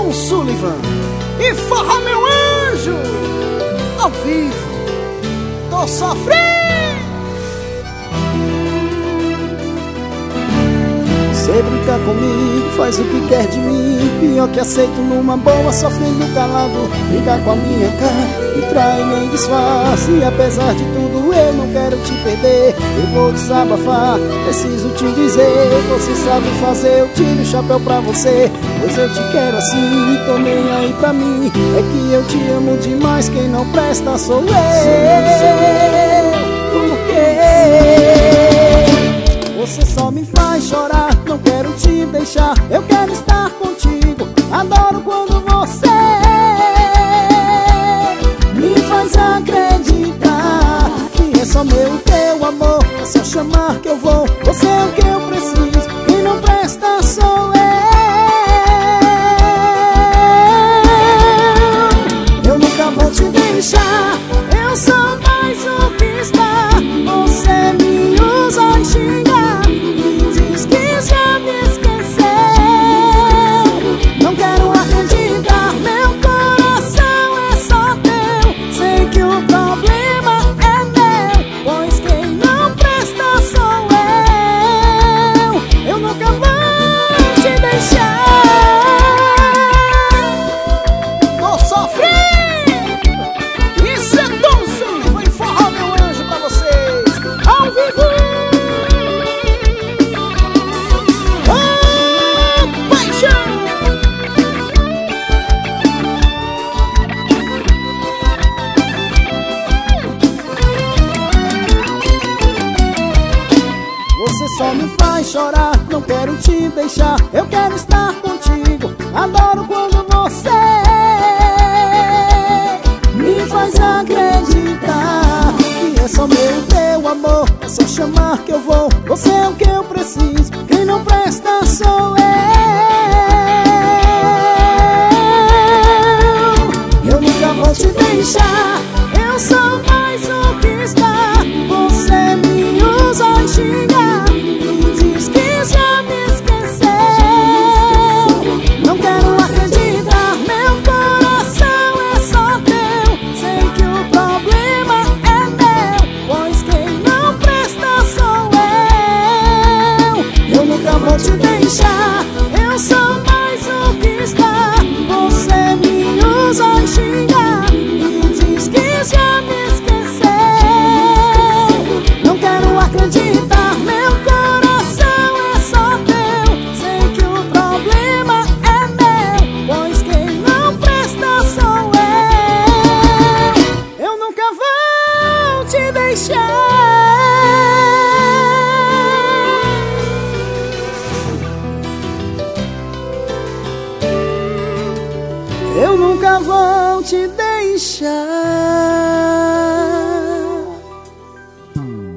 Tom Sullivan e Forró Meu Anjo, ao vivo. Tô sofrendo. Você brinca comigo, faz o que quer de mim, pior que aceito numa boa, sofrendo calado. Brinca com a minha cara, me trai nem disfarce. E apesar de tudo eu não quero te perder. Eu vou desabafar, preciso te dizer. Você sabe fazer, eu tiro o chapéu pra você. Pois eu te quero assim, tô nem aí pra mim. É que eu te amo demais, quem não presta sou eu. Por quê? Você só me faz chorar, não quero te deixar. Eu quero estar contigo, adoro quando você me faz acreditar que é só meu teu amor. É só chamar que eu vou, você é o que eu preciso. Quem não presta sou eu. Eu nunca vou te deixar, eu sou mais o que está. Você me usa e xinga, só me faz chorar, não quero te deixar. Eu quero estar contigo, adoro quando você me faz acreditar que é só meu teu amor. É só chamar que eu vou, você é o que eu preciso. Quem não presta sou eu. Eu nunca vou te deixar, eu sou mais o que está. Você me usa e xinga, te deixar, eu sou mais o que está. Você me usa e xinga e diz que já me esqueceu. Não quero acreditar, meu coração é só teu. Sei que o problema é meu, pois quem não presta sou eu. Eu nunca vou te deixar. Eu nunca vou te deixar.